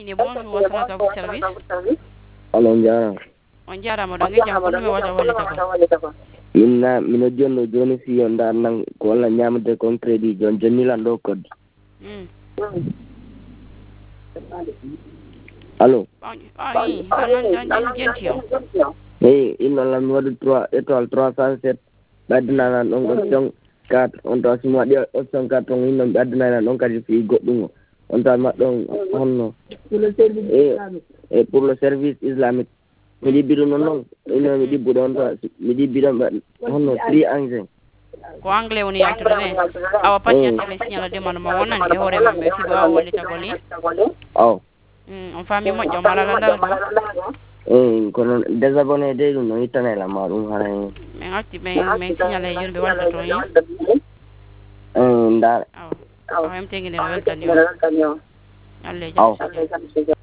Ini bonjour wasalata bu service. Alo njara. On jarama ɗo ngejam ko ɗume wata wallita ko. Minna mino jonno joni si yo ndar nan ko walla ñamde kon crédit jon jonnilan ɗo code. Allo. Oui, on jenti yo. Hey, inno lam mi waɗi 3 étoile 307 ɓaddinanan ɗon option 4 on tawa simo waɗi option 4 on inno mi ɓaddinanan ɗon kadi fi goɗɗum o on tawa maɗɗon honno e pour le service islamique mi ɗibbiɗo noon noon inno mi ɗibbuɗo on tawa mi ɗibbiɗon honno prix anglais ko anglais woni yaltude ne awa patientele signala demande ma wonani e hoore mum ɓe sigo wawa wallitagol ni aw on faami moƴƴo mala landal ɗum kono désabonné de ɗum no ittanela ma ɗum hara min acti min signala e joni ɓe wallita toon ndar awa hemteguide no weltani o Allah e jaam